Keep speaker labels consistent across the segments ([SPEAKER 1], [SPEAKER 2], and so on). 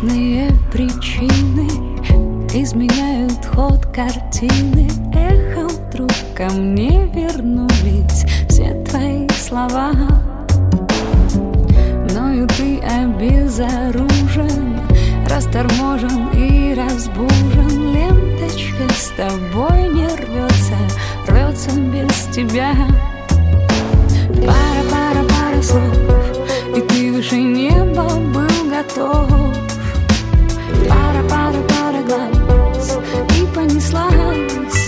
[SPEAKER 1] Неизвестные причины изменяют ход картины. Эхом вдруг ко мне вернулись все твои слова. Мною ты обезоружен, расторможен и разбужен. Ленточка с тобой не рвется, рвется без тебя. Пара слов, и ты выше неба был готов. Пара глаз, и понеслась.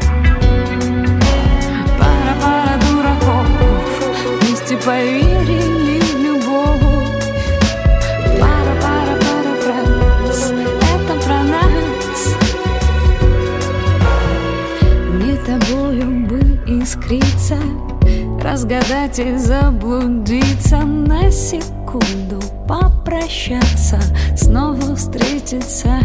[SPEAKER 1] Пара дураков, вместе поверили в любовь. Пара фраз, это про нас. Мне тобою бы искриться, разгадать и заблудиться, на секунду попрощаться, снова встретиться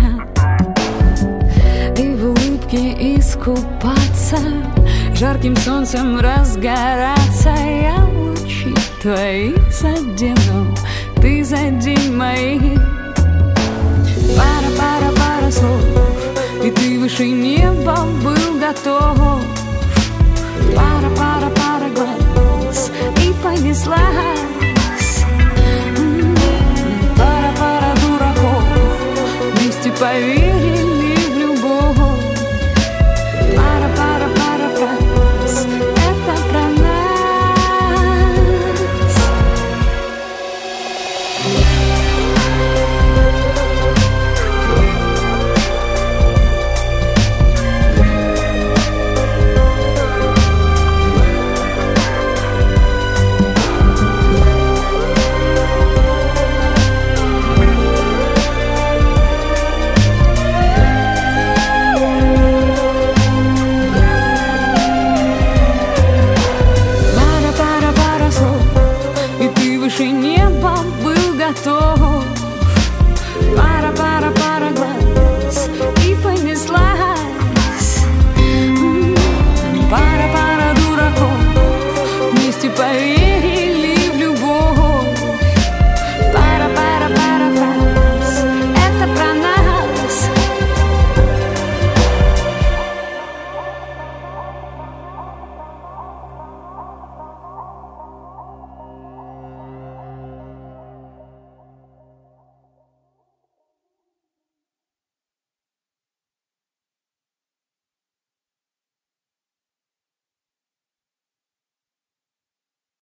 [SPEAKER 1] и в улыбке искупаться, жарким солнцем разгораться. Я лучи твои задену, ты задень мои. Пара слов, и ты выше неба был готов. Пара глаз, и понеслась.